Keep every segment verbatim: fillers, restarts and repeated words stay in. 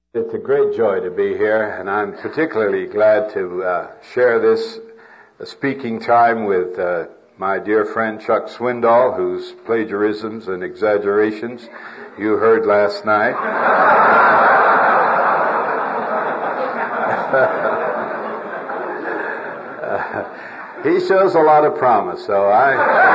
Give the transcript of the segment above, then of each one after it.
It's a great joy to be here, and I'm particularly glad to uh, share this uh, speaking time with uh, my dear friend Chuck Swindoll, whose plagiarisms and exaggerations you heard last night. uh, he shows a lot of promise, so I,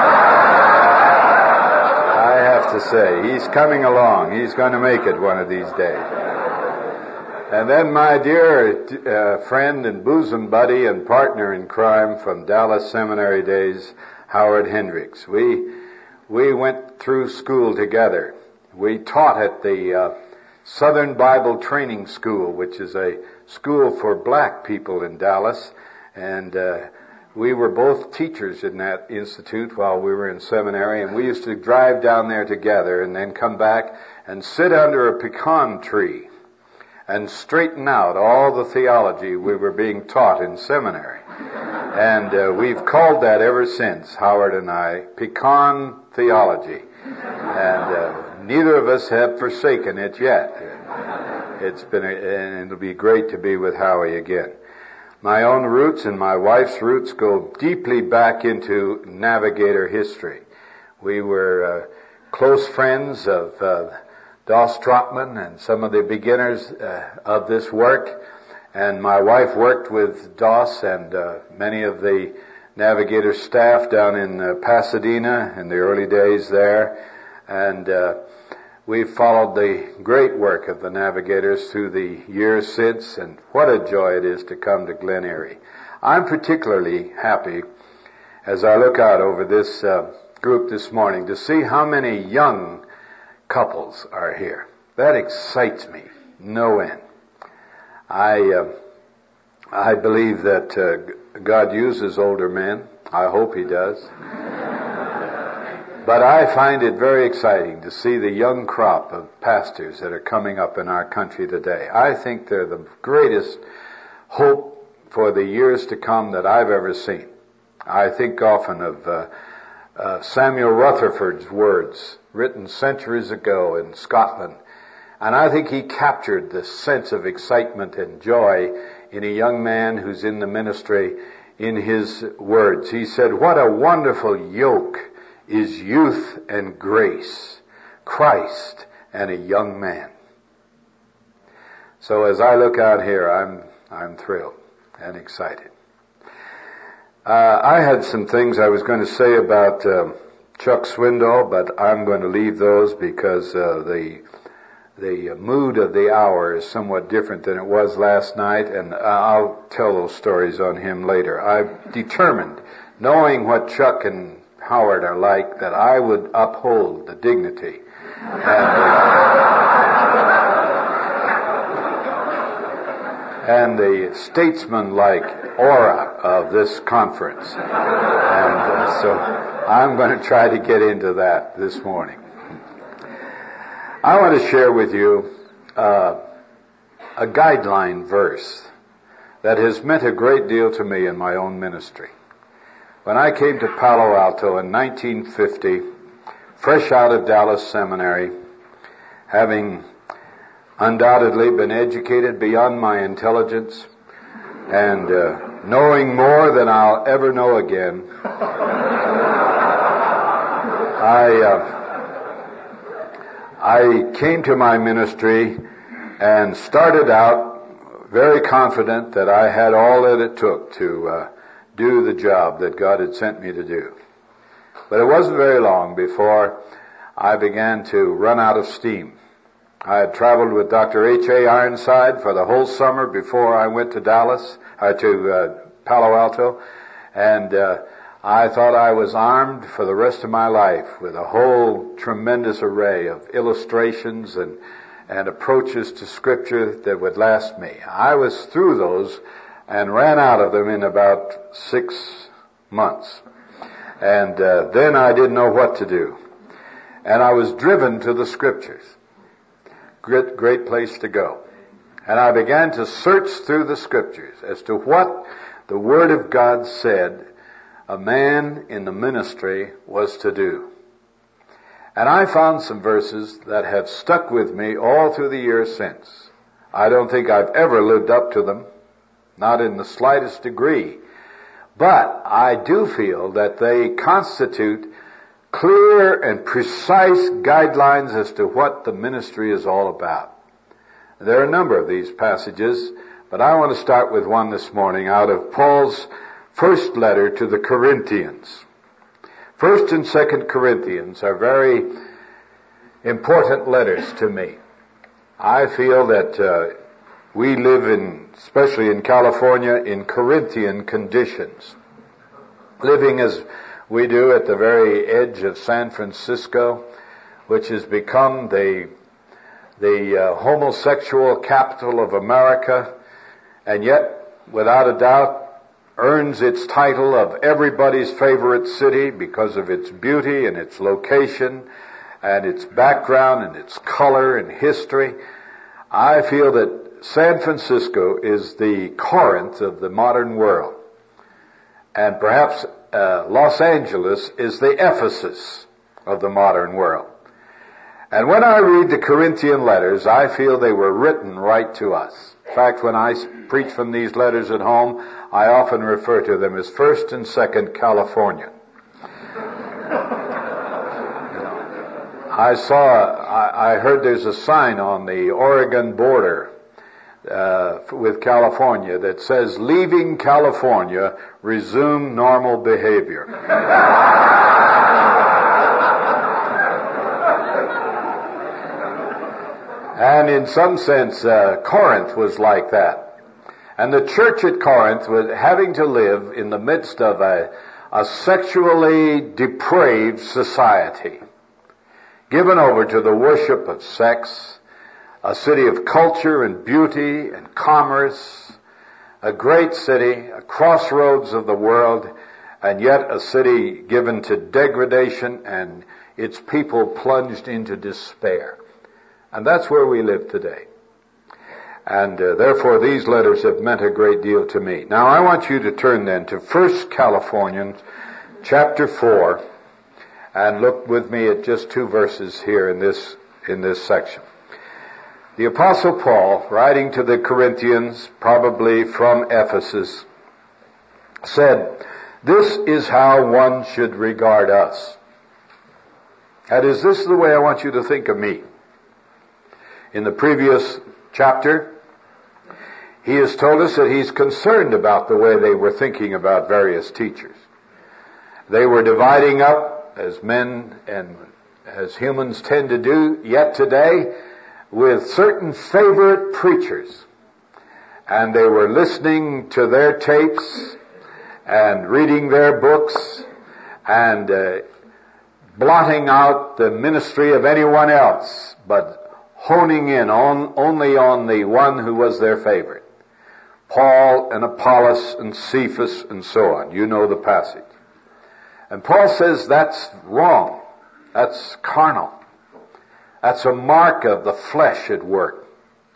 I have to say, he's coming along. He's going to make it one of these days. And then my dear uh, friend and bosom buddy and partner in crime from Dallas Seminary days, Howard Hendricks. We we went through school together. We taught at the uh, Southern Bible Training School, which is a school for black people in Dallas. And uh, we were both teachers in that institute while we were in seminary. And we used to drive down there together and then come back and sit under a pecan tree and straighten out all the theology we were being taught in seminary. And uh, we've called that ever since, Howard and I, pecan theology. And uh, neither of us have forsaken it yet. It's been, a, and it'll be great to be with Howie again. My own roots and my wife's roots go deeply back into Navigator history. We were uh, close friends of uh, Doss Trotman and some of the beginners uh, of this work. And my wife worked with Doss and uh, many of the Navigator staff down in uh, Pasadena in the early days there. And uh, we've followed the great work of the Navigators through the years since, and what a joy it is to come to Glen Erie. I'm particularly happy as I look out over this uh, group this morning to see how many young couples are here. That excites me no end. I uh, I believe that uh, God uses older men. I hope He does. But I find it very exciting to see the young crop of pastors that are coming up in our country today. I think they're the greatest hope for the years to come that I've ever seen. I think often of uh, uh, Samuel Rutherford's words, written centuries ago in Scotland. And I think he captured the sense of excitement and joy in a young man who's in the ministry in his words. He said, "What a wonderful yoke is youth and grace, Christ and a young man." So as I look out here, I'm I'm thrilled and excited. Uh, I had some things I was going to say about uh, Chuck Swindoll, but I'm going to leave those because uh, the the mood of the hour is somewhat different than it was last night, and I'll tell those stories on him later. I've determined, knowing what Chuck and Howard are like, that I would uphold the dignity and the, and the statesman-like aura of this conference. And uh, so I'm going to try to get into that this morning. I want to share with you uh, a guideline verse that has meant a great deal to me in my own ministry. When I came to Palo Alto in nineteen fifty, fresh out of Dallas Seminary, having undoubtedly been educated beyond my intelligence and uh, knowing more than I'll ever know again, I... Uh, I came to my ministry and started out very confident that I had all that it took to uh, do the job that God had sent me to do. But it wasn't very long before I began to run out of steam. I had traveled with Doctor H A Ironside for the whole summer before I went to Dallas, uh, to uh, Palo Alto, and uh, I thought I was armed for the rest of my life with a whole tremendous array of illustrations and, and approaches to Scripture that would last me. I was through those and ran out of them in about six months. And uh, then I didn't know what to do. And I was driven to the Scriptures. Great, great place to go. And I began to search through the Scriptures as to what the Word of God said a man in the ministry was to do. And I found some verses that have stuck with me all through the years since. I don't think I've ever lived up to them, not in the slightest degree. But I do feel that they constitute clear and precise guidelines as to what the ministry is all about. There are a number of these passages, but I want to start with one this morning out of Paul's first letter to the Corinthians. First and Second Corinthians are very important letters to me. I feel that uh, we live in, especially in California, in Corinthian conditions. Living as we do at the very edge of San Francisco, which has become the the uh, homosexual capital of America, and yet, without a doubt, earns its title of everybody's favorite city because of its beauty and its location and its background and its color and history. I feel that San Francisco is the Corinth of the modern world. And perhaps uh, Los Angeles is the Ephesus of the modern world. And when I read the Corinthian letters, I feel they were written right to us. In fact, when I preach from these letters at home, I often refer to them as First and Second California. I saw, I, I heard there's a sign on the Oregon border uh, with California that says, "Leaving California, resume normal behavior." And in some sense, uh, Corinth was like that. And the church at Corinth was having to live in the midst of a, a sexually depraved society, given over to the worship of sex, a city of culture and beauty and commerce, a great city, a crossroads of the world, and yet a city given to degradation and its people plunged into despair. And that's where we live today. And uh, therefore these letters have meant a great deal to me. Now I want you to turn then to First Californians chapter four and look with me at just two verses here in this in this section. The Apostle Paul, writing to the Corinthians, probably from Ephesus, said, "This is how one should regard us." That is, this is the way I want you to think of me. In the previous chapter, he has told us that he's concerned about the way they were thinking about various teachers. They were dividing up, as men and as humans tend to do yet today, with certain favorite preachers. And they were listening to their tapes and reading their books and uh, blotting out the ministry of anyone else, but honing in on only on the one who was their favorite. Paul and Apollos and Cephas and so on. You know the passage. And Paul says that's wrong. That's carnal. That's a mark of the flesh at work.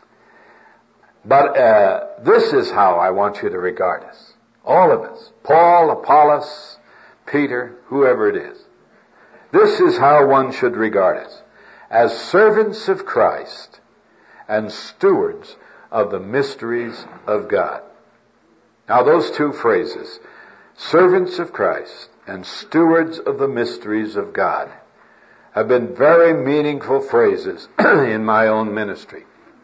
But uh, this is how I want you to regard us. All of us. Paul, Apollos, Peter, whoever it is. This is how one should regard us. As servants of Christ and stewards of the mysteries of God. Now those two phrases, servants of Christ and stewards of the mysteries of God, have been very meaningful phrases in my own ministry.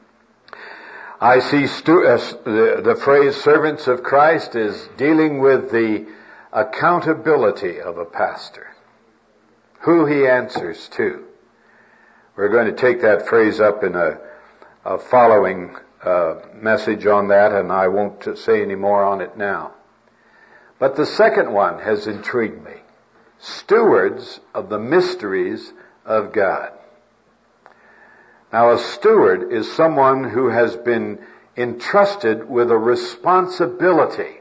I see stu- uh, the, the phrase servants of Christ is dealing with the accountability of a pastor, who he answers to. We're going to take that phrase up in a, a following uh, message on that, and I won't say any more on it now. But the second one has intrigued me. Stewards of the mysteries of God. Now, a steward is someone who has been entrusted with a responsibility,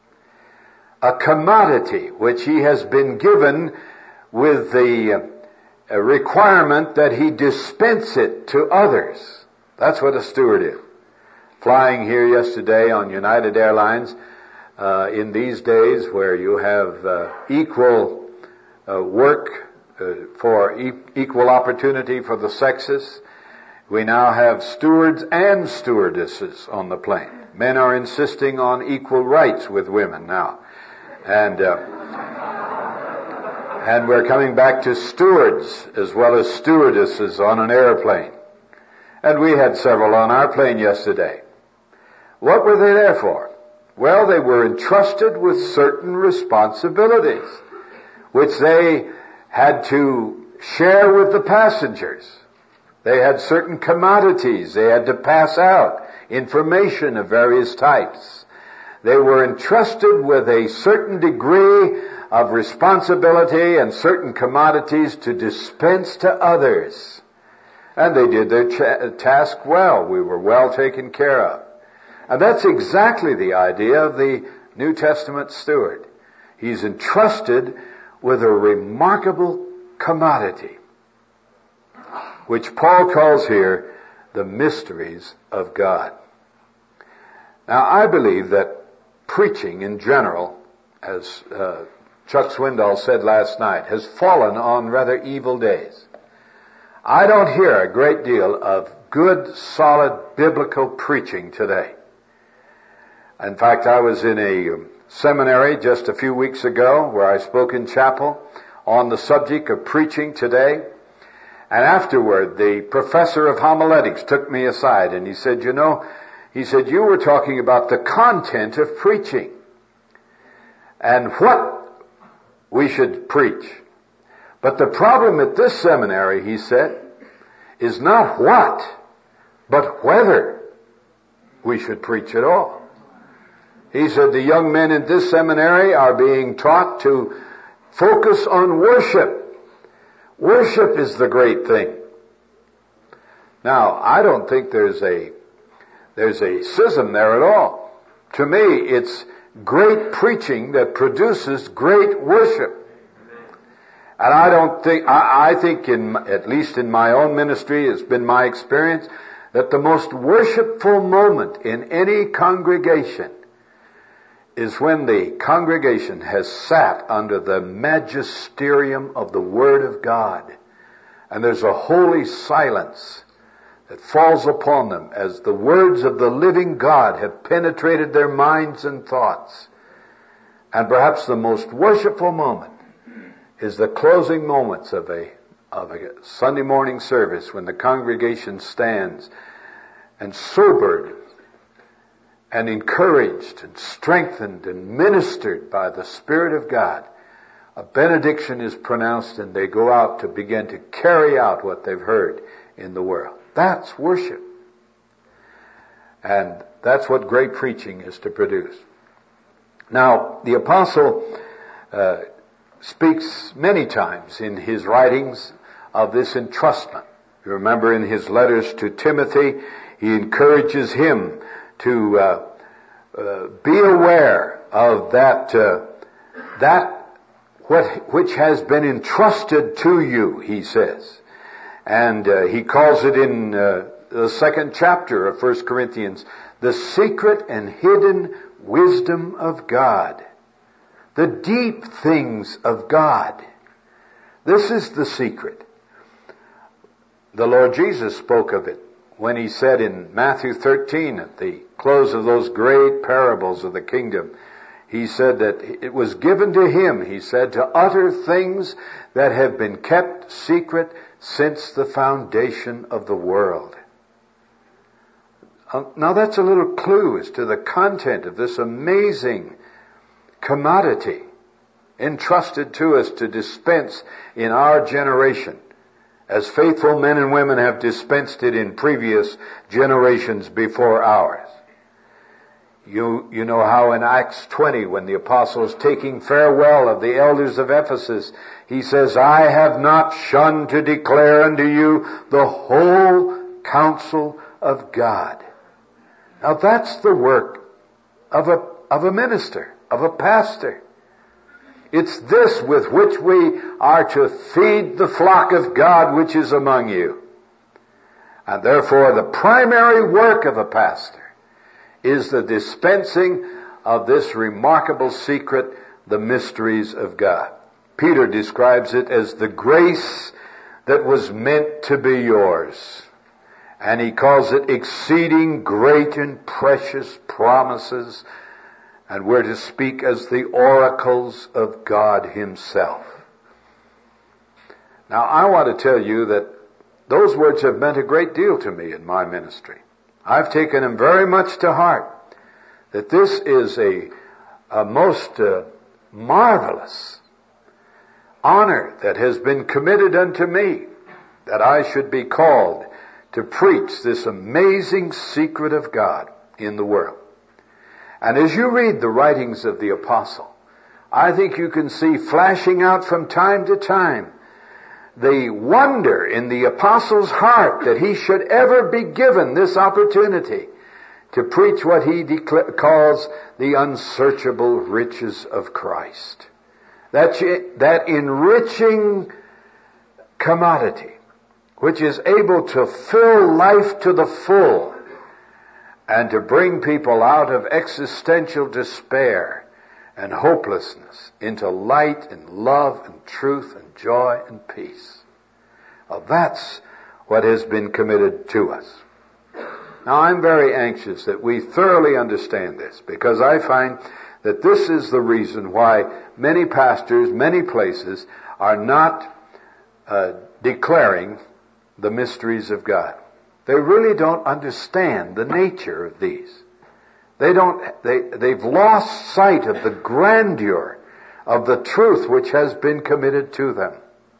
a commodity which he has been given with the a requirement that he dispense it to others. That's what a steward is. Flying here yesterday on United Airlines, uh, in these days where you have uh, equal uh, work uh, for e- equal opportunity for the sexes, We now have stewards and stewardesses on the plane. Men are insisting on equal rights with women now. And, uh, and we're coming back to stewards as well as stewardesses on an airplane. And we had several on our plane yesterday. What were they there for? Well, they were entrusted with certain responsibilities, which they had to share with the passengers. They had certain commodities they had to pass out, information of various types. They were entrusted with a certain degree of responsibility and certain commodities to dispense to others. And they did their ch- task well. We were well taken care of. And that's exactly the idea of the New Testament steward. He's entrusted with a remarkable commodity, which Paul calls here the mysteries of God. Now, I believe that preaching in general, as uh, Chuck Swindoll said last night, has fallen on rather evil days. I don't hear a great deal of good, solid, biblical preaching today. In fact, I was in a seminary just a few weeks ago where I spoke in chapel on the subject of preaching today. And afterward, the professor of homiletics took me aside and he said, you know, he said, you were talking about the content of preaching and what we should preach. But the problem at this seminary, he said, is not what, but whether we should preach at all. He said the young men in this seminary are being taught to focus on worship. Worship is the great thing. Now, I don't think there's a there's a schism there at all. To me, it's great preaching that produces great worship. And I don't think, I, I think in, at least in my own ministry, it's been my experience, that the most worshipful moment in any congregation is when the congregation has sat under the magisterium of the Word of God. And there's a holy silence that falls upon them as the words of the living God have penetrated their minds and thoughts. And perhaps the most worshipful moment is the closing moments of a, of a Sunday morning service when the congregation stands and sobered and encouraged and strengthened and ministered by the Spirit of God. A benediction is pronounced and they go out to begin to carry out what they've heard in the world. That's worship. And that's what great preaching is to produce. Now, the apostle uh, speaks many times in his writings of this entrustment. You remember in his letters to Timothy, he encourages him to uh, uh, be aware of that uh, that what which has been entrusted to you, he says. And uh, he calls it in uh, the second chapter of First Corinthians, the secret and hidden wisdom of God. The deep things of God. This is the secret. The Lord Jesus spoke of it when he said in Matthew thirteen, at the close of those great parables of the kingdom, he said that it was given to him, he said, to utter things that have been kept secret since the foundation of the world. Now that's a little clue as to the content of this amazing commodity entrusted to us to dispense in our generation, as faithful men and women have dispensed it in previous generations before ours. You, you know how in Acts twenty, when the apostle is taking farewell of the elders of Ephesus, he says, I have not shunned to declare unto you the whole counsel of God. Now that's the work of a, of a minister, of a pastor. It's this with which we are to feed the flock of God which is among you. And therefore the primary work of a pastor is the dispensing of this remarkable secret, the mysteries of God. Peter describes it as the grace that was meant to be yours. And he calls it exceeding great and precious promises. And we're to speak as the oracles of God himself. Now, I want to tell you that those words have meant a great deal to me in my ministry. I've taken them very much to heart. That this is a, a most uh, marvelous honor that has been committed unto me, that I should be called to preach this amazing secret of God in the world. And as you read the writings of the apostle, I think you can see flashing out from time to time the wonder in the apostle's heart that he should ever be given this opportunity to preach what he decla- calls the unsearchable riches of Christ. That, that enriching commodity which is able to fill life to the full and to bring people out of existential despair and hopelessness into light and love and truth and joy and peace. Well, that's what has been committed to us. Now, I'm very anxious that we thoroughly understand this, because I find that this is the reason why many pastors, many places, are not uh, declaring the mysteries of God. They really don't understand the nature of these. They don't, they, they've lost sight of the grandeur of the truth which has been committed to them.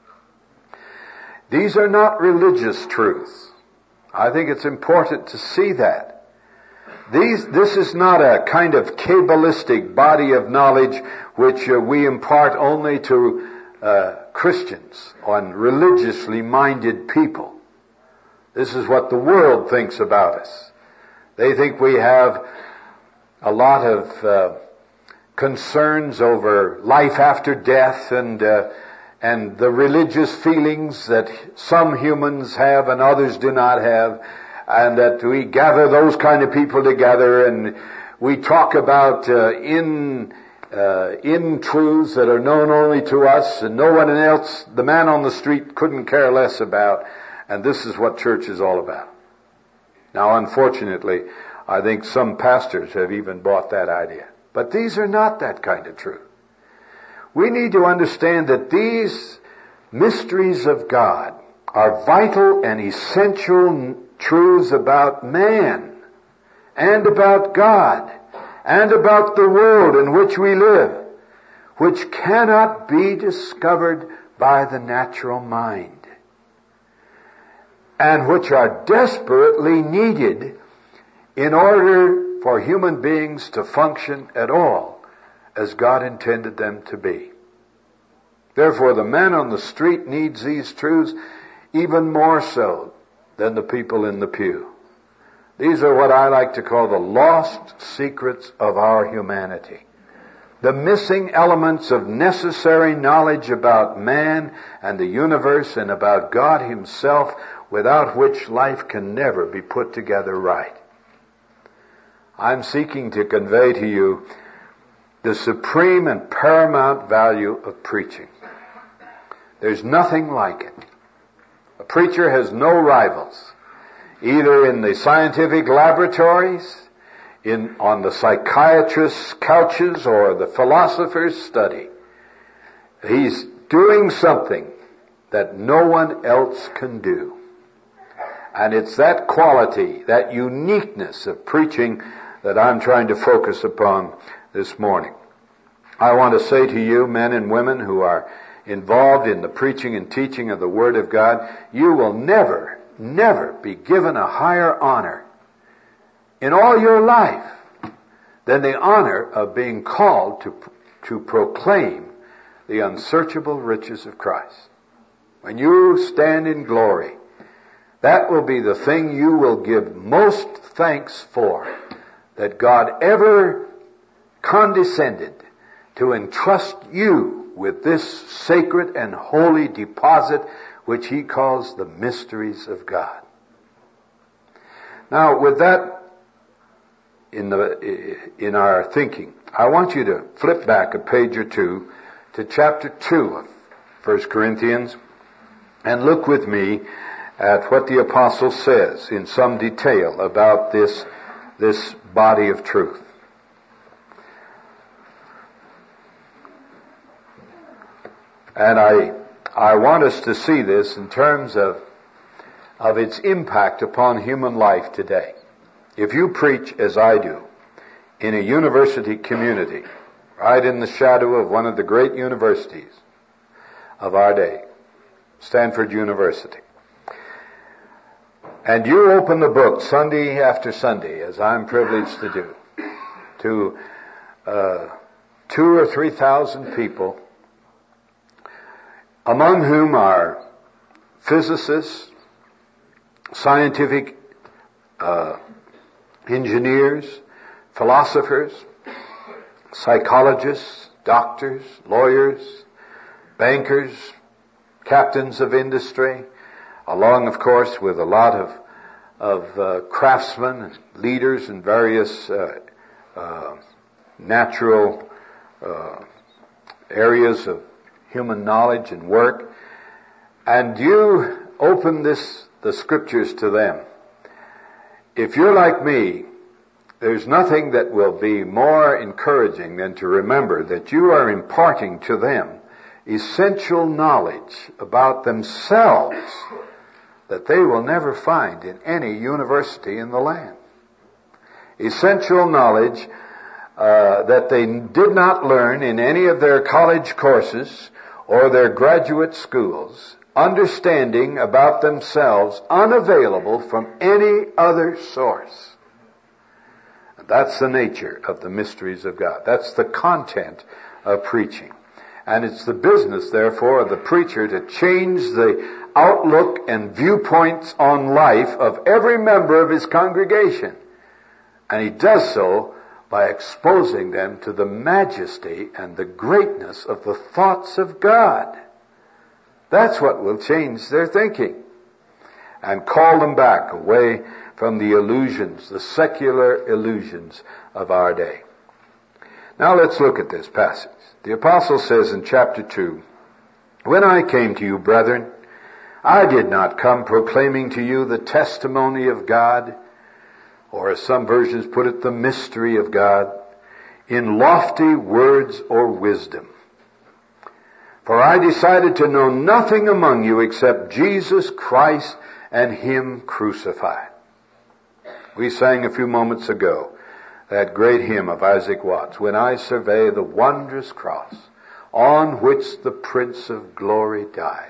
These are not religious truths. I think it's important to see that. These, this is not a kind of Kabbalistic body of knowledge which uh, we impart only to uh, Christians on religiously minded people. This is what the world thinks about us. They think we have a lot of uh, concerns over life after death and uh, and the religious feelings that some humans have and others do not have, and that we gather those kind of people together and we talk about uh, in uh, in truths that are known only to us and no one else, the man on the street, couldn't care less about. And this is what church is all about. Now, unfortunately, I think some pastors have even bought that idea. But these are not that kind of truth. We need to understand that these mysteries of God are vital and essential truths about man and about God and about the world in which we live, which cannot be discovered by the natural mind, and which are desperately needed in order for human beings to function at all as God intended them to be. Therefore, the man on the street needs these truths even more so than the people in the pew. These are what I like to call the lost secrets of our humanity. The missing elements of necessary knowledge about man and the universe and about God himself, without which life can never be put together right. I'm seeking to convey to you the supreme and paramount value of preaching. There's nothing like it. A preacher has no rivals, either in the scientific laboratories, in on the psychiatrist's couches, or the philosopher's study. He's doing something that no one else can do. And it's that quality, that uniqueness of preaching that I'm trying to focus upon this morning. I want to say to you, men and women who are involved in the preaching and teaching of the Word of God, you will never, never be given a higher honor in all your life than the honor of being called to, to proclaim the unsearchable riches of Christ. When you stand in glory, that will be the thing you will give most thanks for, that God ever condescended to entrust you with this sacred and holy deposit which he calls the mysteries of God. Now, with that in the in our thinking, I want you to flip back a page or two to chapter two of First Corinthians and look with me at what the apostle says in some detail about this, this body of truth. And I, I want us to see this in terms of, of its impact upon human life today. If you preach as I do in a university community, right in the shadow of one of the great universities of our day, Stanford University, and you open the book Sunday after Sunday, as I'm privileged to do, to uh, two or three thousand people, among whom are physicists, scientific uh, engineers, philosophers, psychologists, doctors, lawyers, bankers, captains of industry, along, of course, with a lot of of uh, craftsmen and leaders in various uh, uh, natural uh, areas of human knowledge and work. And you open this, the scriptures to them. If you're like me, there's nothing that will be more encouraging than to remember that you are imparting to them essential knowledge about themselves that they will never find in any university in the land. Essential knowledge uh, that they did not learn in any of their college courses or their graduate schools. Understanding about themselves unavailable from any other source. That's the nature of the mysteries of God. That's the content of preaching. And it's the business, therefore, of the preacher to change the outlook and viewpoints on life of every member of his congregation. And he does so by exposing them to the majesty and the greatness of the thoughts of God. That's what will change their thinking and call them back away from the illusions, the secular illusions of our day. Now let's look at this passage. The apostle says in chapter two, "When I came to you, brethren, I did not come proclaiming to you the testimony of God," or as some versions put it, the mystery of God, "in lofty words or wisdom. For I decided to know nothing among you except Jesus Christ and Him crucified." We sang a few moments ago that great hymn of Isaac Watts, "When I survey the wondrous cross on which the Prince of Glory died."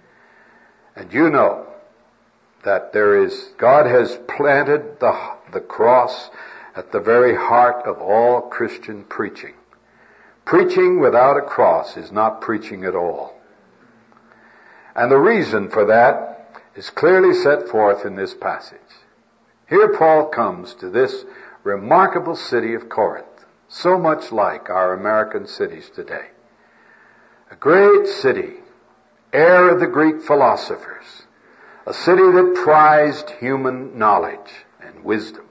And you know that there is, God has planted the, the cross at the very heart of all Christian preaching. Preaching without a cross is not preaching at all. And the reason for that is clearly set forth in this passage. Here Paul comes to this remarkable city of Corinth, so much like our American cities today. A great city, heir of the Greek philosophers, a city that prized human knowledge and wisdom,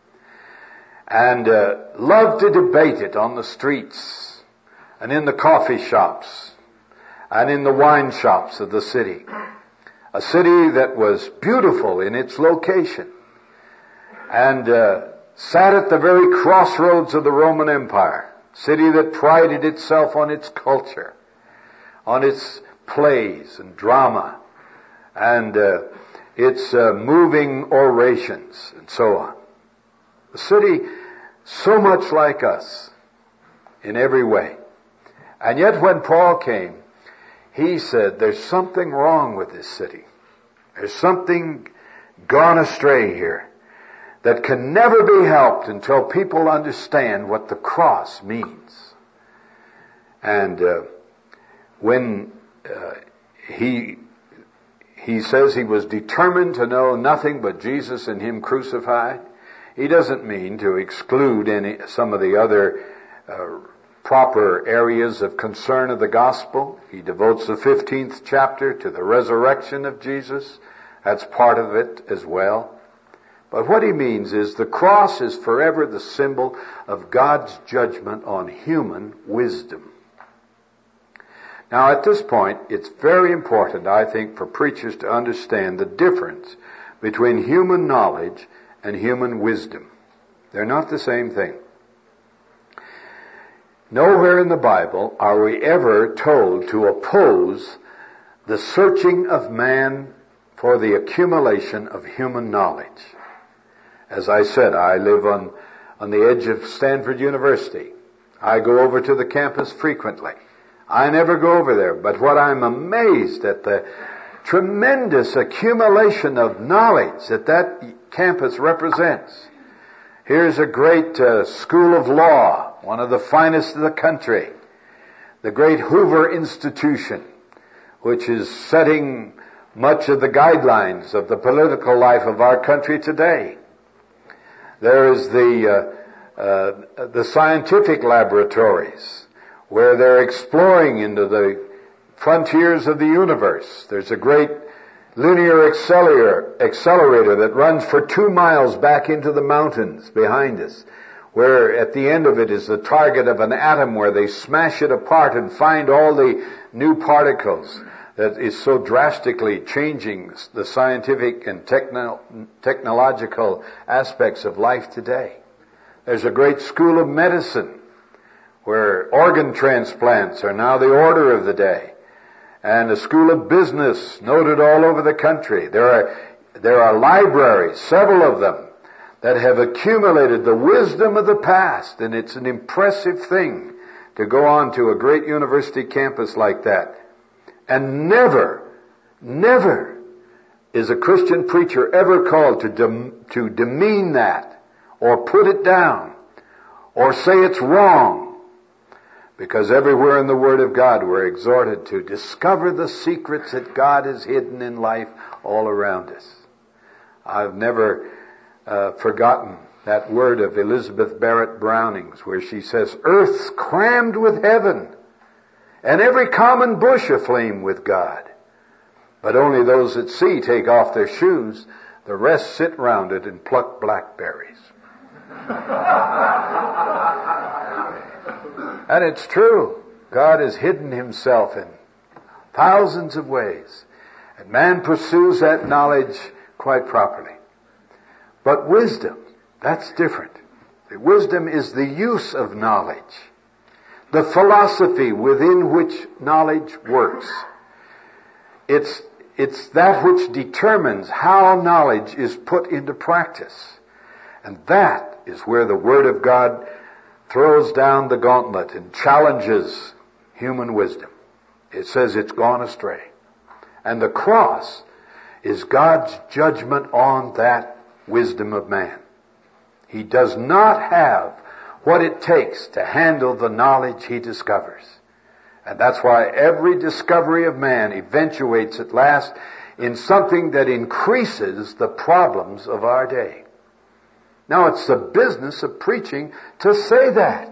and uh, loved to debate it on the streets and in the coffee shops and in the wine shops of the city. A city that was beautiful in its location and uh, sat at the very crossroads of the Roman Empire. City that prided itself on its culture, on its plays and drama, and uh, its uh, moving orations, and so on. A city so much like us in every way. And yet when Paul came, he said, there's something wrong with this city. There's something gone astray here that can never be helped until people understand what the cross means. And uh, when uh, he he says he was determined to know nothing but Jesus and Him crucified, he doesn't mean to exclude any some of the other uh, proper areas of concern of the gospel. He devotes the fifteenth chapter to the resurrection of Jesus. That's part of it as well. But what he means is the cross is forever the symbol of God's judgment on human wisdom. Now, at this point, it's very important, I think, for preachers to understand the difference between human knowledge and human wisdom. They're not the same thing. Nowhere in the Bible are we ever told to oppose the searching of man for the accumulation of human knowledge. As I said, I live on, on the edge of Stanford University. I go over to the campus frequently. I never go over there, but what I'm amazed at the tremendous accumulation of knowledge that that campus represents. Here's a great uh, school of law, one of the finest of the country. The great Hoover Institution, which is setting much of the guidelines of the political life of our country today. There is the uh, uh, the scientific laboratories where they're exploring into the frontiers of the universe. There's a great linear accelerator, accelerator that runs for two miles back into the mountains behind us, where at the end of it is the target of an atom where they smash it apart and find all the new particles that is so drastically changing the scientific and techno- technological aspects of life today. There's a great school of medicine where organ transplants are now the order of the day, and a school of business noted all over the country. There are, there are libraries, several of them, that have accumulated the wisdom of the past, and it's an impressive thing to go on to a great university campus like that. And never, never is a Christian preacher ever called to dem- to demean that, or put it down, or say it's wrong. Because everywhere in the Word of God we're exhorted to discover the secrets that God has hidden in life all around us. I've never uh, forgotten that word of Elizabeth Barrett Browning's where she says, "Earth's crammed with heaven, and every common bush aflame with God. But only those that see take off their shoes, the rest sit round it and pluck blackberries." And it's true. God has hidden himself in thousands of ways, and man pursues that knowledge quite properly. But wisdom, that's different. The wisdom is the use of knowledge, the philosophy within which knowledge works. It's, it's that which determines how knowledge is put into practice. And that is where the Word of God throws down the gauntlet and challenges human wisdom. It says it's gone astray. And the cross is God's judgment on that wisdom of man. He does not have what it takes to handle the knowledge he discovers. And that's why every discovery of man eventuates at last in something that increases the problems of our day. Now, it's the business of preaching to say that.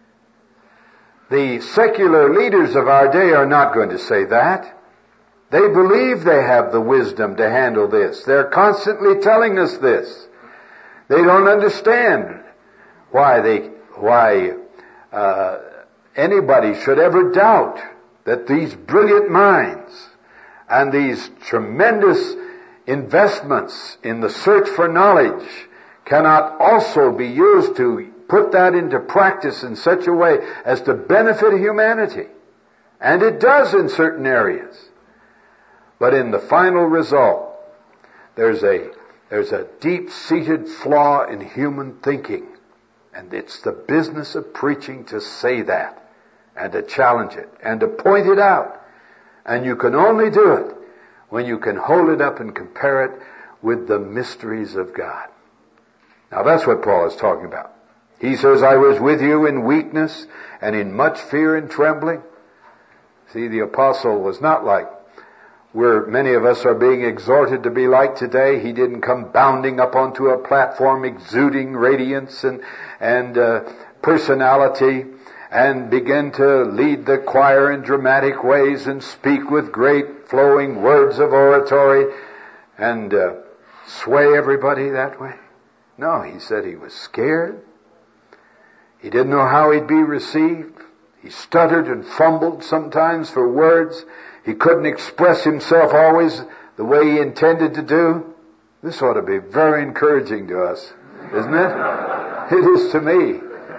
The secular leaders of our day are not going to say that. They believe they have the wisdom to handle this. They're constantly telling us this. They don't understand why they, why uh, anybody should ever doubt that these brilliant minds and these tremendous investments in the search for knowledge cannot also be used to put that into practice in such a way as to benefit humanity. And it does in certain areas. But in the final result, there's a, there's a deep-seated flaw in human thinking. And it's the business of preaching to say that, and to challenge it, and to point it out. And you can only do it when you can hold it up and compare it with the mysteries of God. Now that's what Paul is talking about. He says, "I was with you in weakness and in much fear and trembling." See, the apostle was not like where many of us are being exhorted to be like today. He didn't come bounding up onto a platform exuding radiance and, and uh, personality and begin to lead the choir in dramatic ways and speak with great flowing words of oratory and uh, sway everybody that way. No, he said he was scared. He didn't know how he'd be received. He stuttered and fumbled sometimes for words. He couldn't express himself always the way he intended to do. This ought to be very encouraging to us, isn't it? It is to me.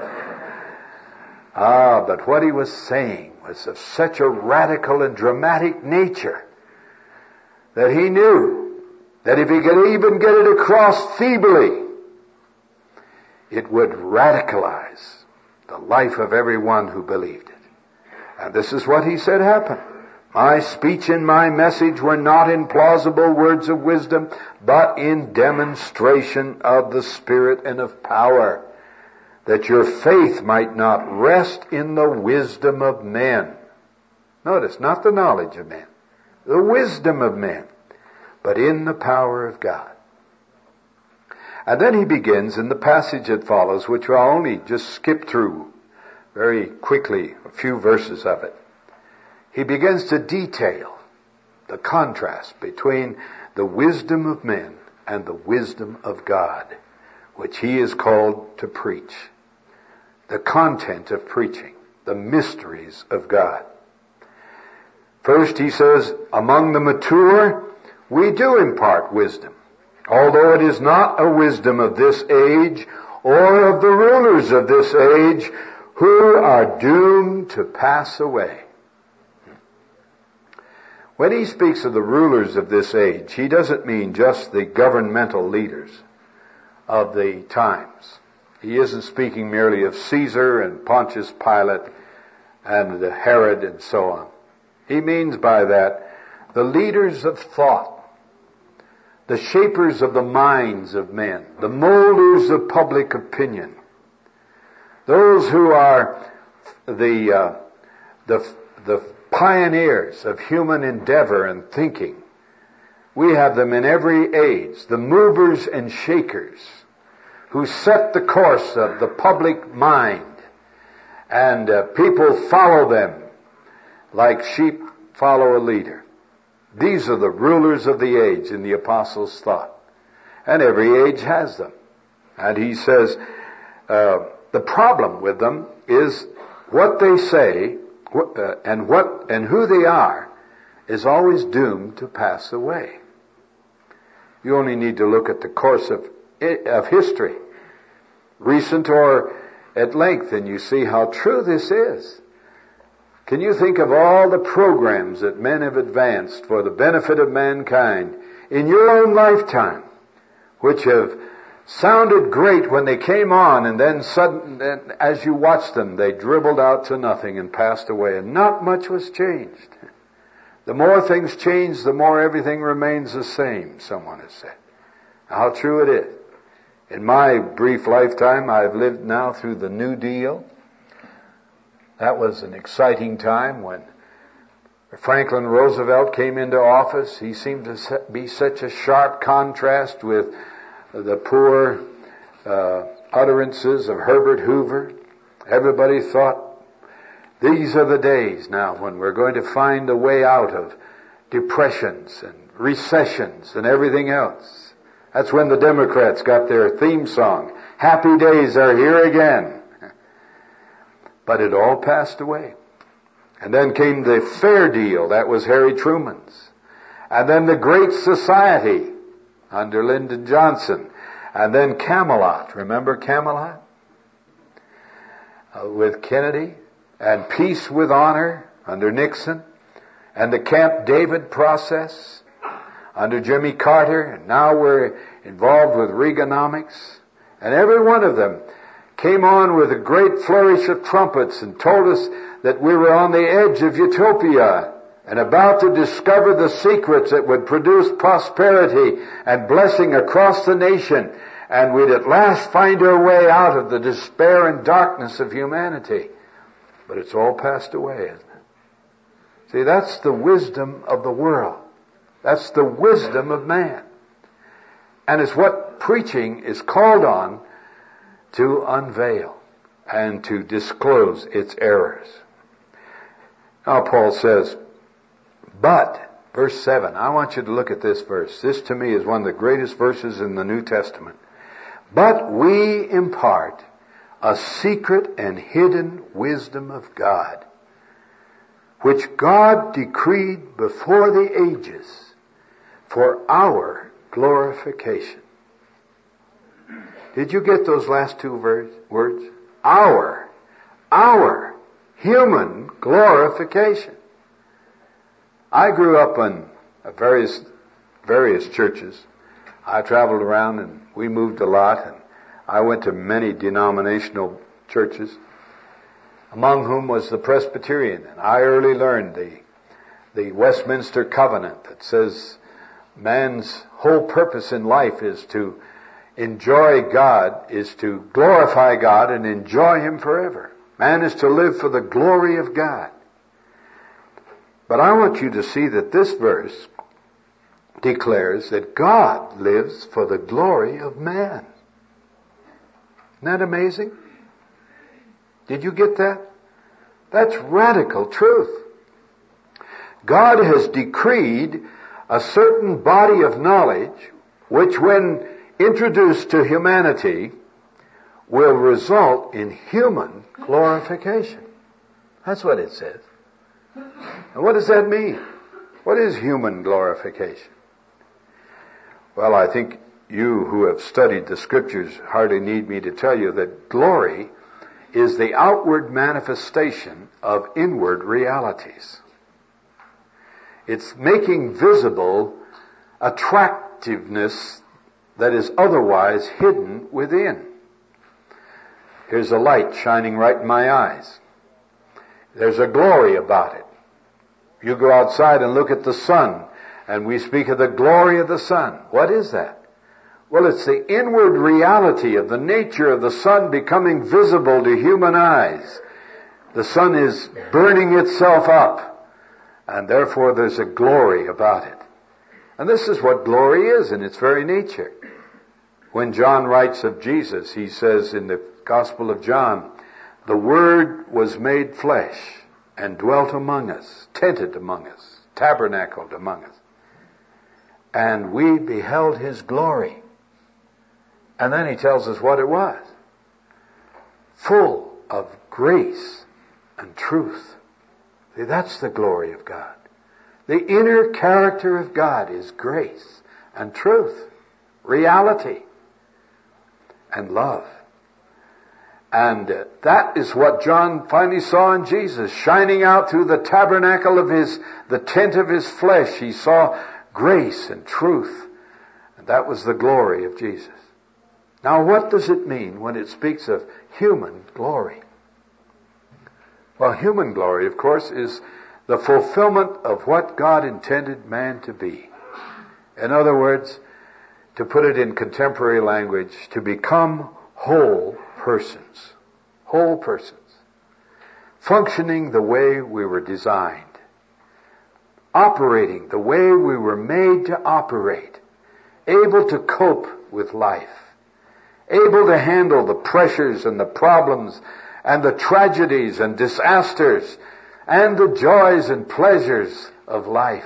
Ah, but what he was saying was of such a radical and dramatic nature that he knew that if he could even get it across feebly, it would radicalize the life of everyone who believed it. And this is what he said happened. My speech and my message were not in plausible words of wisdom, but in demonstration of the Spirit and of power, that your faith might not rest in the wisdom of men. Notice, not the knowledge of men, the wisdom of men, but in the power of God. And then he begins in the passage that follows, which I'll only just skip through very quickly, a few verses of it. He begins to detail the contrast between the wisdom of men and the wisdom of God, which he is called to preach. The content of preaching, the mysteries of God. First he says, among the mature, we do impart wisdom, although it is not a wisdom of this age or of the rulers of this age who are doomed to pass away. When he speaks of the rulers of this age, he doesn't mean just the governmental leaders of the times. He isn't speaking merely of Caesar and Pontius Pilate and Herod and so on. He means by that the leaders of thought, the shapers of the minds of men, the molders of public opinion, those who are the uh, the the pioneers of human endeavor and thinking. We have them in every age, the movers and shakers who set the course of the public mind, and uh, people follow them like sheep follow a leader. These are the rulers of the age in the apostles' thought, and every age has them. And he says uh, the problem with them is what they say what, uh, and what and who they are is always doomed to pass away. You only need to look at the course of of history, recent or at length, and you see how true this is. Can you think of all the programs that men have advanced for the benefit of mankind in your own lifetime, which have sounded great when they came on, and then sudden, as you watched them, they dribbled out to nothing and passed away, and not much was changed. The more things change, the more everything remains the same, someone has said. How true it is. In my brief lifetime, I've lived now through the New Deal. That was an exciting time when Franklin Roosevelt came into office. He seemed to be such a sharp contrast with the poor uh, utterances of Herbert Hoover. Everybody thought, these are the days now when we're going to find a way out of depressions and recessions and everything else. That's when the Democrats got their theme song, Happy Days Are Here Again. But it all passed away. And then came the Fair Deal, that was Harry Truman's. And then the Great Society under Lyndon Johnson. And then Camelot, remember Camelot? Uh, with Kennedy. And Peace with Honor under Nixon. And the Camp David process under Jimmy Carter. And now we're involved with Reaganomics. And every one of them came on with a great flourish of trumpets and told us that we were on the edge of utopia and about to discover the secrets that would produce prosperity and blessing across the nation, and we'd at last find our way out of the despair and darkness of humanity. But it's all passed away, isn't it? See, that's the wisdom of the world. That's the wisdom of man. And it's what preaching is called on to unveil and to disclose its errors. Now Paul says, but, verse seven, I want you to look at this verse. This to me is one of the greatest verses in the New Testament. But we impart a secret and hidden wisdom of God, which God decreed before the ages for our glorification. Did you get those last two words? Our, our human glorification. I grew up in various, various churches. I traveled around and we moved a lot, and I went to many denominational churches, among whom was the Presbyterian. And I early learned the, the Westminster Covenant that says man's whole purpose in life is to enjoy God, is to glorify God and enjoy Him forever. Man is to live for the glory of God. But I want you to see that this verse declares that God lives for the glory of man. Isn't that amazing? Did you get that? That's radical truth. God has decreed a certain body of knowledge which, when introduced to humanity, will result in human glorification. That's what it says. And what does that mean? What is human glorification? Well, I think you who have studied the Scriptures hardly need me to tell you that glory is the outward manifestation of inward realities. It's making visible attractiveness that is otherwise hidden within. Here's a light shining right in my eyes. There's a glory about it. You go outside and look at the sun, and we speak of the glory of the sun. What is that? Well, it's the inward reality of the nature of the sun becoming visible to human eyes. The sun is burning itself up, and therefore there's a glory about it. And this is what glory is in its very nature. When John writes of Jesus, he says in the Gospel of John, the Word was made flesh and dwelt among us, tented among us, tabernacled among us. And we beheld His glory. And then he tells us what it was. Full of grace and truth. See, that's the glory of God. The inner character of God is grace and truth, reality, and love. And uh, that is what John finally saw in Jesus, shining out through the tabernacle of His, the tent of His flesh. He saw grace and truth. And that was the glory of Jesus. Now, what does it mean when it speaks of human glory? Well, human glory, of course, is the fulfillment of what God intended man to be. In other words, to put it in contemporary language, to become whole persons. Whole persons. Functioning the way we were designed. Operating the way we were made to operate. Able to cope with life. Able to handle the pressures and the problems and the tragedies and disasters and the joys and pleasures of life,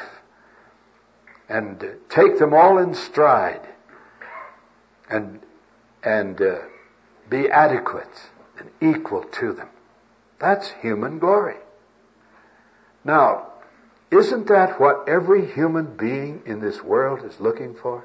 and take them all in stride and and uh, be adequate and equal to them. That's human glory. Now, isn't that what every human being in this world is looking for?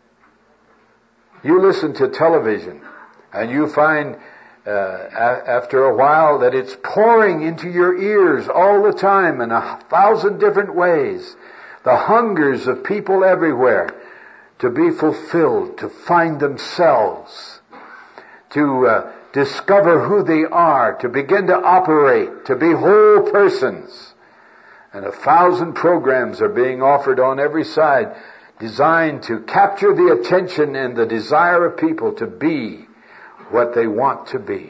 You listen to television and you find uh, a- after a while that it's pouring into your ears all the time in a thousand different ways. The hungers of people everywhere to be fulfilled, to find themselves, to uh, discover who they are, to begin to operate, to be whole persons. And a thousand programs are being offered on every side, designed to capture the attention and the desire of people to be what they want to be.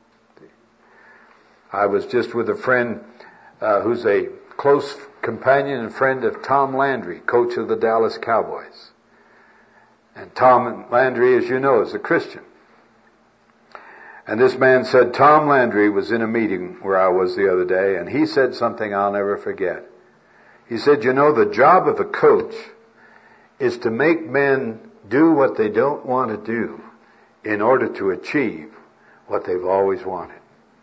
I was just with a friend uh, who's a close companion and friend of Tom Landry, coach of the Dallas Cowboys. And Tom Landry, as you know, is a Christian. And this man said, Tom Landry was in a meeting where I was the other day, and he said something I'll never forget. He said, you know, the job of a coach is to make men do what they don't want to do in order to achieve what they've always wanted.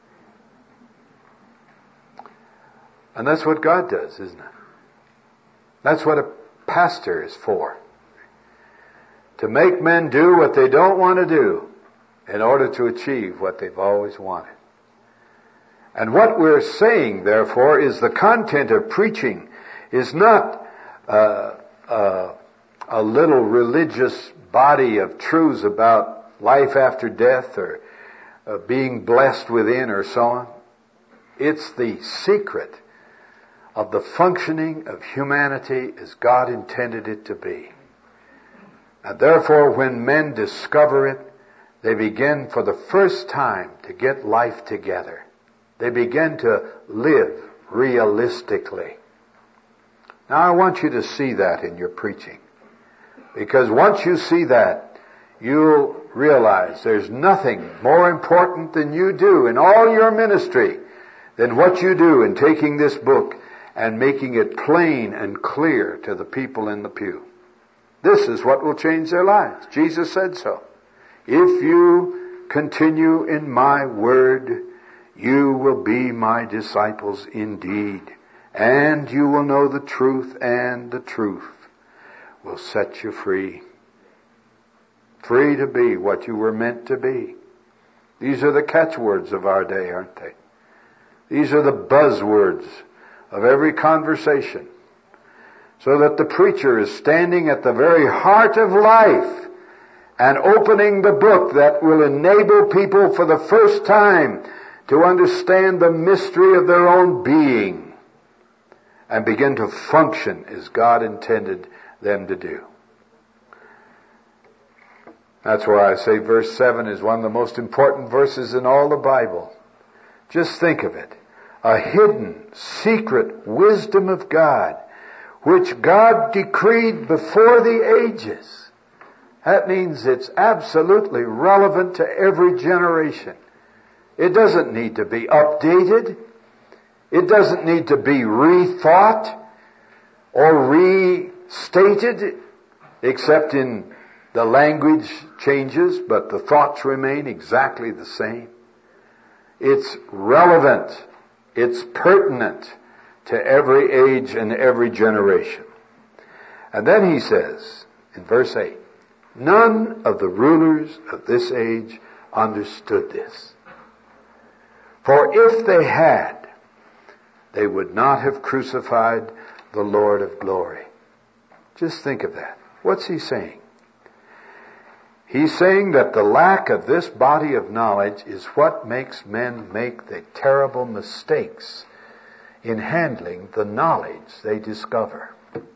And that's what God does, isn't it? That's what a pastor is for. To make men do what they don't want to do in order to achieve what they've always wanted. And what we're saying, therefore, is the content of preaching is not uh, uh, a little religious body of truths about life after death or uh, being blessed within or so on. It's the secret of the functioning of humanity as God intended it to be. And therefore, when men discover it, they begin for the first time to get life together. They begin to live realistically. Now, I want you to see that in your preaching. Because once you see that, you'll realize there's nothing more important than you do in all your ministry than what you do in taking this book and making it plain and clear to the people in the pew. This is what will change their lives. Jesus said so. If you continue in my word, you will be my disciples indeed, and you will know the truth, and the truth will set you free. Free to be what you were meant to be. These are the catchwords of our day, aren't they? These are the buzzwords of every conversation. So that the preacher is standing at the very heart of life and opening the book that will enable people for the first time to understand the mystery of their own being and begin to function as God intended them to do. That's why I say verse seven is one of the most important verses in all the Bible. Just think of it. A hidden, secret wisdom of God, which God decreed before the ages. That means it's absolutely relevant to every generation. It doesn't need to be updated. It doesn't need to be rethought or restated, except in the language changes, but the thoughts remain exactly the same. It's relevant. It's pertinent to every age and every generation. And then he says, in verse eight, none of the rulers of this age understood this. For if they had, they would not have crucified the Lord of glory. Just think of that. What's he saying? He's saying that the lack of this body of knowledge is what makes men make the terrible mistakes in handling the knowledge they discover.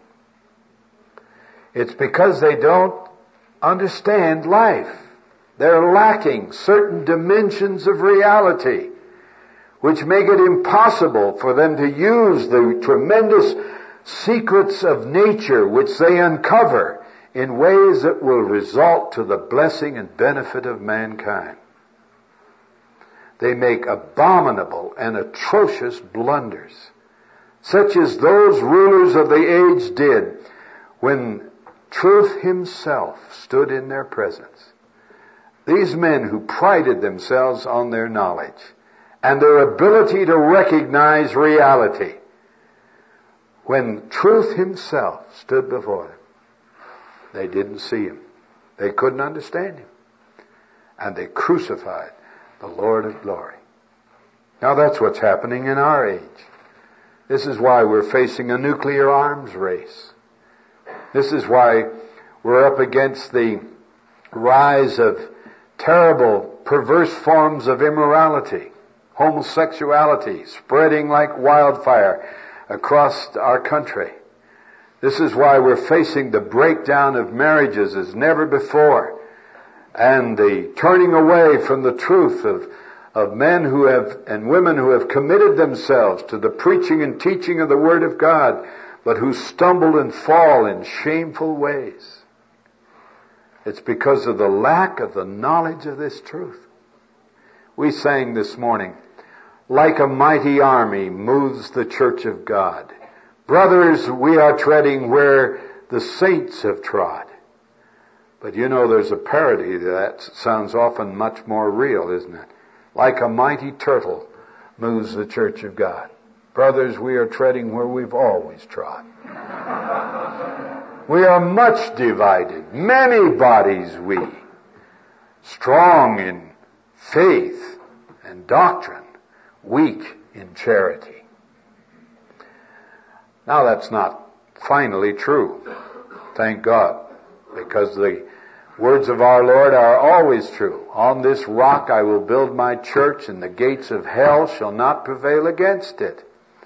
It's because they don't understand life. They're lacking certain dimensions of reality, which make it impossible for them to use the tremendous secrets of nature which they uncover in ways that will result to the blessing and benefit of mankind. They make abominable and atrocious blunders, such as those rulers of the age did when truth himself stood in their presence. These men who prided themselves on their knowledge and their ability to recognize reality, when truth himself stood before them, they didn't see him. They couldn't understand him. And they crucified the Lord of glory. Now that's what's happening in our age. This is why we're facing a nuclear arms race. This is why we're up against the rise of terrible, perverse forms of immorality, homosexuality spreading like wildfire across our country. This is why we're facing the breakdown of marriages as never before, and the turning away from the truth of, of men who have, and women who have committed themselves to the preaching and teaching of the Word of God, but who stumble and fall in shameful ways. It's because of the lack of the knowledge of this truth. We sang this morning, like a mighty army moves the church of God. Brothers, we are treading where the saints have trod. But you know there's a parody to that. Sounds often much more real, isn't it? like a mighty turtle moves the church of God. Brothers, we are treading where we've always trod. We are much divided, many bodies we, strong in faith and doctrine, weak in charity. Now that's not finally true, thank God, because the words of our Lord are always true. On this rock I will build my church, and the gates of hell shall not prevail against it.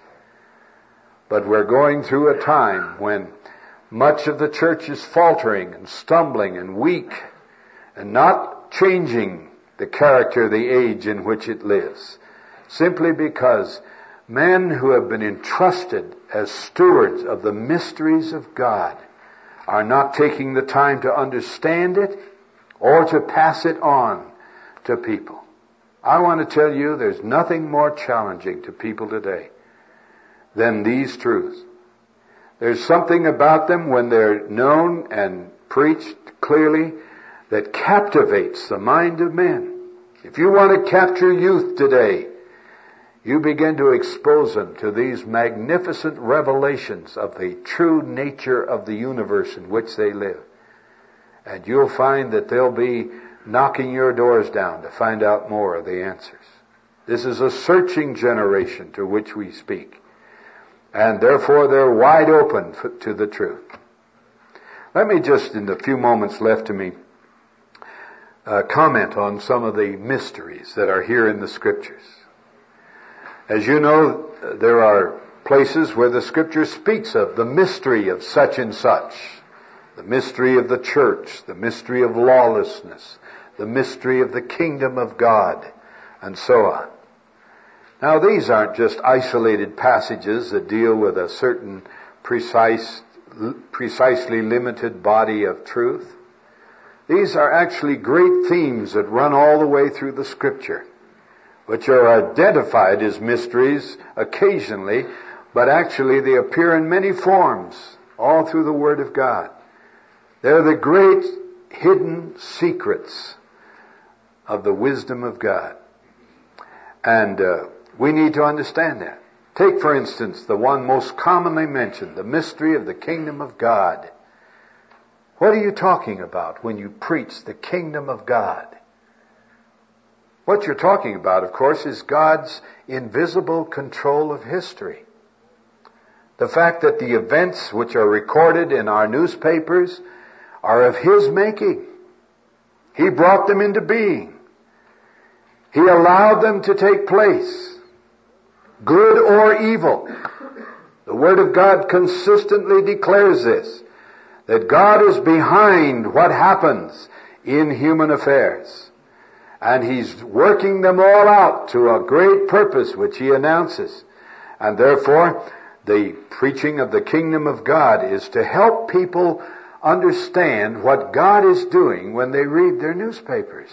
But we're going through a time when much of the church is faltering and stumbling and weak and not changing the character of the age in which it lives, simply because men who have been entrusted as stewards of the mysteries of God are not taking the time to understand it or to pass it on to people. I want to tell you there's nothing more challenging to people today than these truths. There's something about them when they're known and preached clearly that captivates the mind of men. If you want to capture youth today, you begin to expose them to these magnificent revelations of the true nature of the universe in which they live. And you'll find that they'll be knocking your doors down to find out more of the answers. This is a searching generation to which we speak. And therefore they're wide open to the truth. Let me just, in the few moments left to me, uh, comment on some of the mysteries that are here in the Scriptures. As you know, there are places where the Scripture speaks of the mystery of such and such. The mystery of the church, the mystery of lawlessness, the mystery of the kingdom of God, and so on. Now, these aren't just isolated passages that deal with a certain precise, precisely limited body of truth. These are actually great themes that run all the way through the Scripture, which are identified as mysteries occasionally, but actually they appear in many forms all through the Word of God. They're the great hidden secrets of the wisdom of God. And uh, we need to understand that. Take, for instance, the one most commonly mentioned, the mystery of the kingdom of God. What are you talking about when you preach the kingdom of God? What you're talking about, of course, is God's invisible control of history. The fact that the events which are recorded in our newspapers are of His making. He brought them into being. He allowed them to take place, good or evil. The Word of God consistently declares this, that God is behind what happens in human affairs. And He's working them all out to a great purpose which He announces. And therefore, the preaching of the kingdom of God is to help people understand what God is doing when they read their newspapers.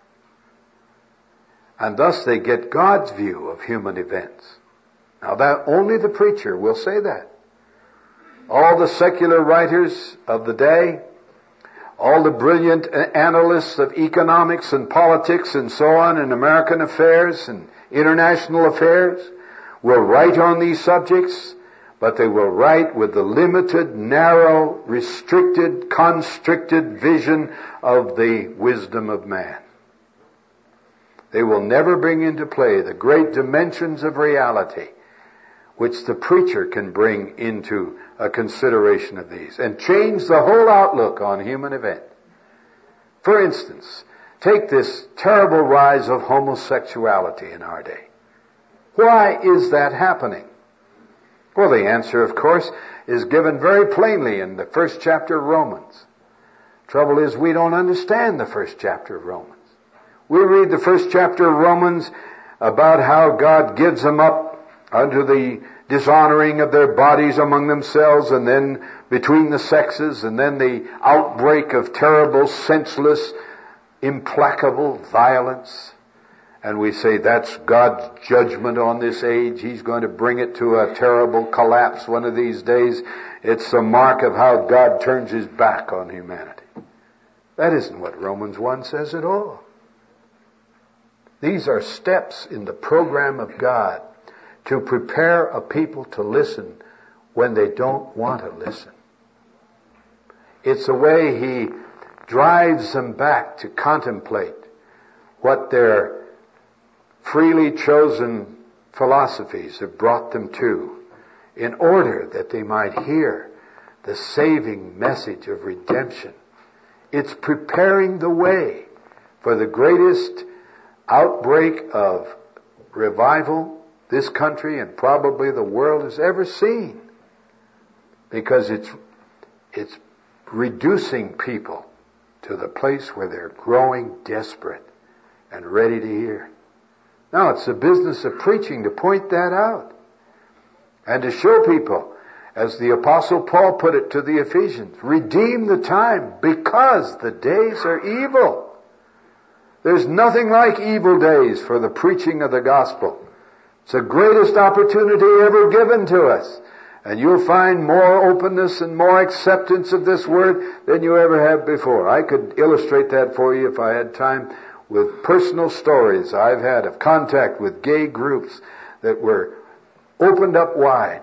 And thus they get God's view of human events. Now that only the preacher will say that. All the secular writers of the day, all the brilliant analysts of economics and politics and so on, and American affairs and international affairs, will write on these subjects, but they will write with the limited, narrow, restricted, constricted vision of the wisdom of man. They will never bring into play the great dimensions of reality which the preacher can bring into a consideration of these and change the whole outlook on human event. For instance, take this terrible rise of homosexuality in our day. Why is that happening? Well, the answer, of course, is given very plainly in the first chapter of Romans. Trouble is, we don't understand the first chapter of Romans. We read the first chapter of Romans about how God gives them up unto the dishonoring of their bodies among themselves, and then between the sexes, and then the outbreak of terrible, senseless, implacable violence. And we say that's God's judgment on this age. He's going to bring it to a terrible collapse one of these days. It's the mark of how God turns His back on humanity. That isn't what Romans one says at all. These are steps in the program of God to prepare a people to listen when they don't want to listen. It's the way He drives them back to contemplate what their freely chosen philosophies have brought them to, in order that they might hear the saving message of redemption. It's preparing the way for the greatest outbreak of revival this country and probably the world has ever seen, because it's it's reducing people to the place where they're growing desperate and ready to hear. Now, it's the business of preaching to point that out and to show people, as the Apostle Paul put it to the Ephesians, redeem the time because the days are evil. There's nothing like evil days for the preaching of the gospel. It's the greatest opportunity ever given to us. And you'll find more openness and more acceptance of this word than you ever have before. I could illustrate that for you if I had time with personal stories I've had of contact with gay groups that were opened up wide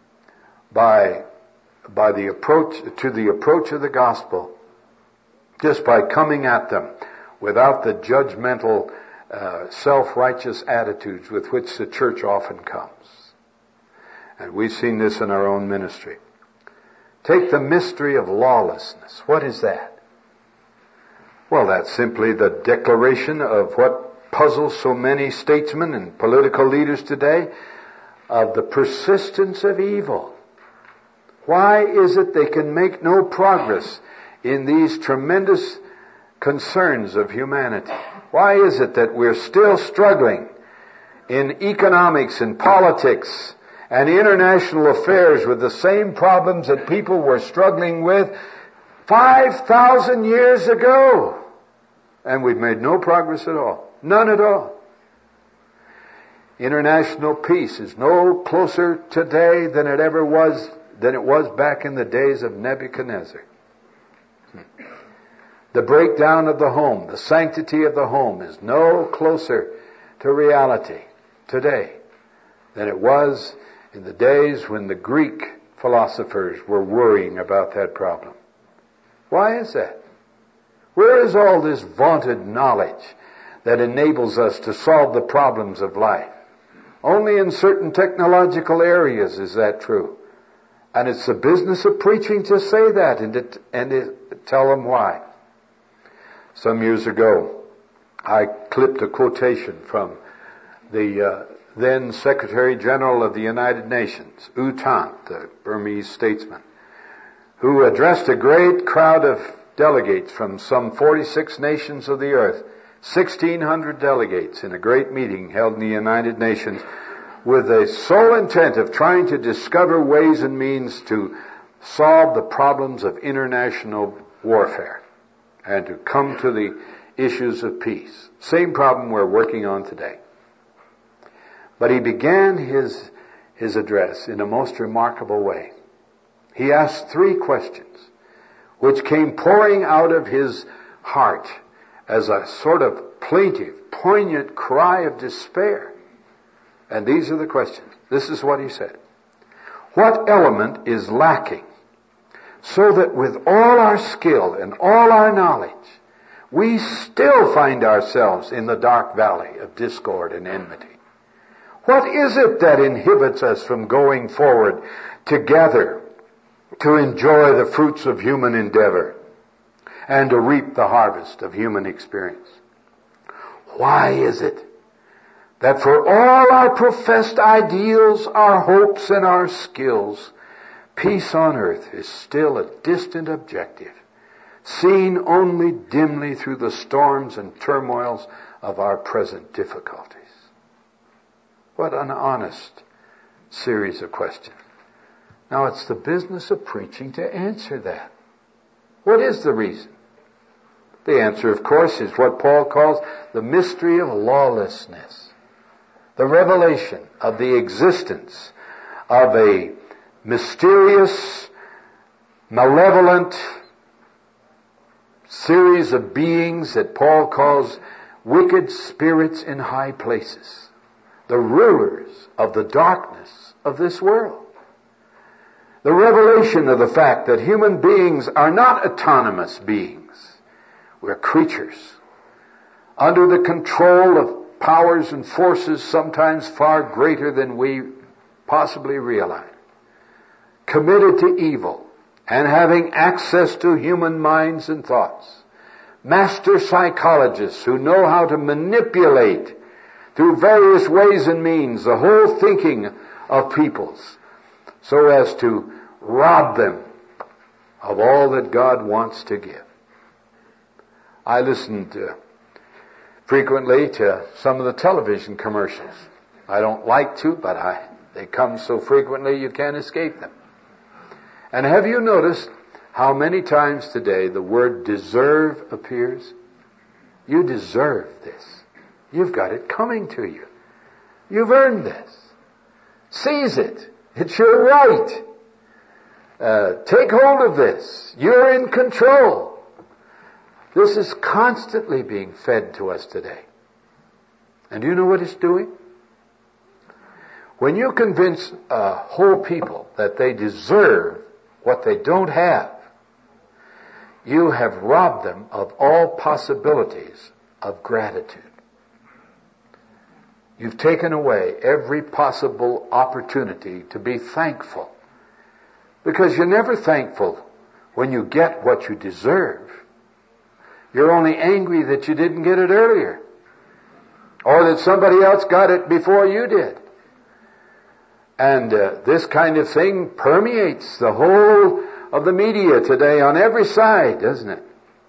by, by the approach, to the approach of the gospel, just by coming at them without the judgmental, uh, self-righteous attitudes with which the church often comes. And we've seen this in our own ministry. Take the mystery of lawlessness. What is that? Well, that's simply the declaration of what puzzles so many statesmen and political leaders today, of the persistence of evil. Why is it they can make no progress in these tremendous concerns of humanity? Why is it that we're still struggling in economics and politics and international affairs with the same problems that people were struggling with five thousand years ago? And we've made no progress at all. None at all. International peace is no closer today than it ever was, than it was back in the days of Nebuchadnezzar. The breakdown of the home, the sanctity of the home, is no closer to reality today than it was in the days when the Greek philosophers were worrying about that problem. Why is that? Where is all this vaunted knowledge that enables us to solve the problems of life? Only in certain technological areas is that true. And it's the business of preaching to say that and to, and to tell them why. Some years ago, I clipped a quotation from the uh, then Secretary General of the United Nations, U Thant, the Burmese statesman, who addressed a great crowd of delegates from some forty-six nations of the earth, sixteen hundred delegates in a great meeting held in the United Nations, with the sole intent of trying to discover ways and means to solve the problems of international warfare and to come to the issues of peace. Same problem we're working on today. But he began his, his address in a most remarkable way. He asked three questions which came pouring out of his heart as a sort of plaintive, poignant cry of despair. And these are the questions. This is what he said. What element is lacking so that with all our skill and all our knowledge, we still find ourselves in the dark valley of discord and enmity? What is it that inhibits us from going forward together to enjoy the fruits of human endeavor and to reap the harvest of human experience? Why is it that for all our professed ideals, our hopes, and our skills, peace on earth is still a distant objective, seen only dimly through the storms and turmoils of our present difficulties? What an honest series of questions. Now, it's the business of preaching to answer that. What is the reason? The answer, of course, is what Paul calls the mystery of lawlessness. The revelation of the existence of a mysterious, malevolent series of beings that Paul calls wicked spirits in high places, the rulers of the darkness of this world. The revelation of the fact that human beings are not autonomous beings. We're creatures under the control of powers and forces sometimes far greater than we possibly realize, committed to evil and having access to human minds and thoughts. Master psychologists who know how to manipulate through various ways and means the whole thinking of peoples so as to rob them of all that God wants to give. I listened uh, frequently to some of the television commercials. I don't like to, but I, they come so frequently you can't escape them. And have you noticed how many times today the word deserve appears? You deserve this. You've got it coming to you. You've earned this. Seize it. It's your right. Uh, take hold of this. You're in control. This is constantly being fed to us today. And do you know what it's doing? When you convince a whole people that they deserve what they don't have, you have robbed them of all possibilities of gratitude. You've taken away every possible opportunity to be thankful. Because you're never thankful when you get what you deserve. You're only angry that you didn't get it earlier. Or that somebody else got it before you did. And uh, this kind of thing permeates the whole of the media today on every side, doesn't it?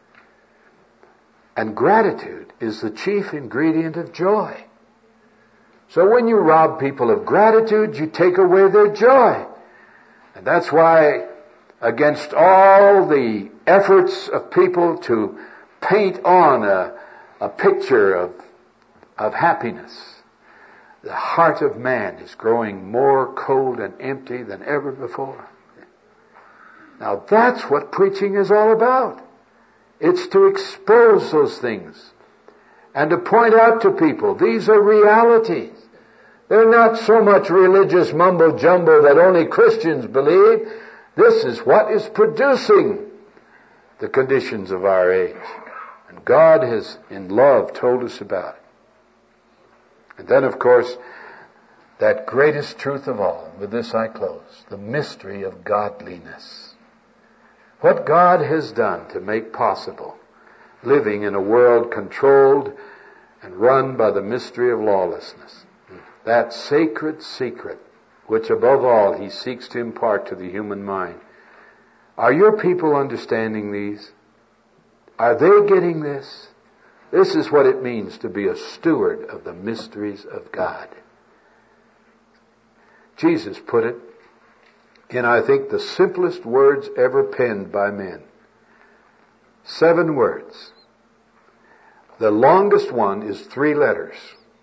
And gratitude is the chief ingredient of joy. So when you rob people of gratitude, you take away their joy. And that's why, against all the efforts of people to paint on a, a picture of, of happiness, the heart of man is growing more cold and empty than ever before. Now that's what preaching is all about. It's to expose those things and to point out to people, these are realities. They're not so much religious mumbo-jumbo that only Christians believe. This is what is producing the conditions of our age. And God has, in love, told us about it. And then, of course, that greatest truth of all, with this I close, the mystery of godliness. What God has done to make possible living in a world controlled and run by the mystery of lawlessness. That sacred secret, which above all He seeks to impart to the human mind. Are your people understanding these? Are they getting this? This is what it means to be a steward of the mysteries of God. Jesus put it in, I think, the simplest words ever penned by men. Seven words. The longest one is three letters.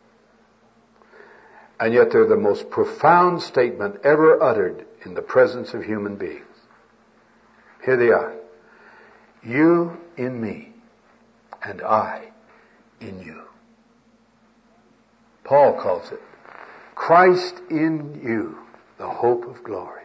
And yet they're the most profound statement ever uttered in the presence of human beings. Here they are. You in me, and I in you. Paul calls it Christ in you, the hope of glory.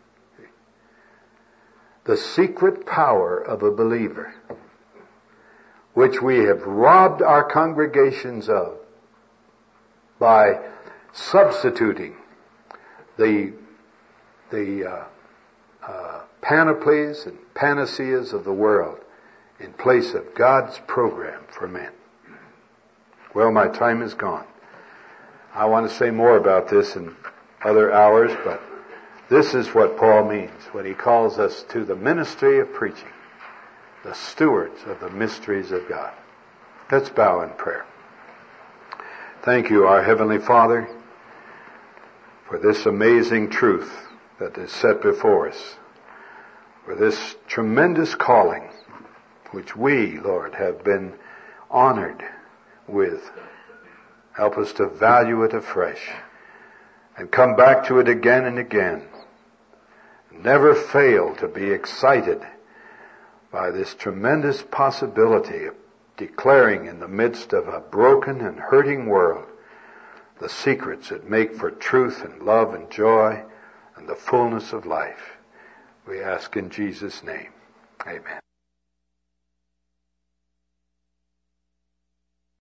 The secret power of a believer, which we have robbed our congregations of by substituting the the uh, uh, panoplies and panaceas of the world in place of God's program for men. Well, my time is gone. I want to say more about this in other hours, but this is what Paul means when he calls us to the ministry of preaching, the stewards of the mysteries of God. Let's bow in prayer. Thank you, our Heavenly Father, for this amazing truth that is set before us, for this tremendous calling which we, Lord, have been honored with. Help us to value it afresh and come back to it again and again. Never fail to be excited by this tremendous possibility of declaring in the midst of a broken and hurting world the secrets that make for truth and love and joy and the fullness of life. We ask in Jesus' name. Amen.